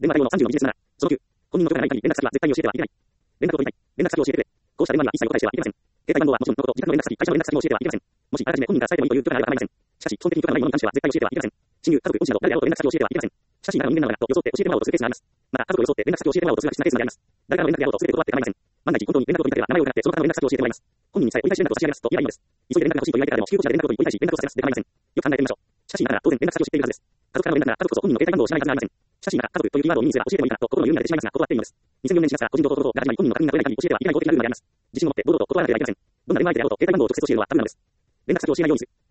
電話対応の31ですなら、その9、本人の許可がない限り連絡先は絶対に教えてはいけない。連絡を取りたい。連絡先を教えてくれ。こうした電話には一切お答えしてはいけません。携帯番号はもちろんのこと、自宅の連絡先、会社の連絡先も教えてはいけません。もし、あらかじめ本人から伝えてもいいという許可があれば構いません。しかし、基本的に許可がないものに関しては絶対に教えてはいけません。親友、家族、恩師など誰であろうと連絡先を教えてはいけません。しかし、中の人間なのだと装って教えてもらおうとするケースがあります。また、家族を装って連絡先を教えてもらおうとする悪質なケースまであります。誰からの連絡であろうと全て断って構いません。万が一、本当に連絡を取りたければ名前を伺ってその方の連絡先を教えてもらいます。本人にさえ折り返し連絡を差し上げますと言えばいいのです。急いで連絡が欲しいと言われてからでも、至急こちらで連絡を取り折り返し連絡をさせますで構いません。よく考えてみましょう。しかし、今なら当然連絡先を知っているはずです。家族からの連絡なら家族こそ本人の携帯番号を知らないはずがありません。しかし今から家族というキーワードを耳にすれば教えてもいいかなと心の緩みが出てしまいますが断っていいのです。2004年4月から個人情報等が始まり本人の確認が取れない限り教えてはいけない法的なルールまであります。自信を持って堂々と断らなければいけません。どんな恋愛相手であろうと携帯番号を直接教えるのはタブーなのです。連絡先を教えないようにする。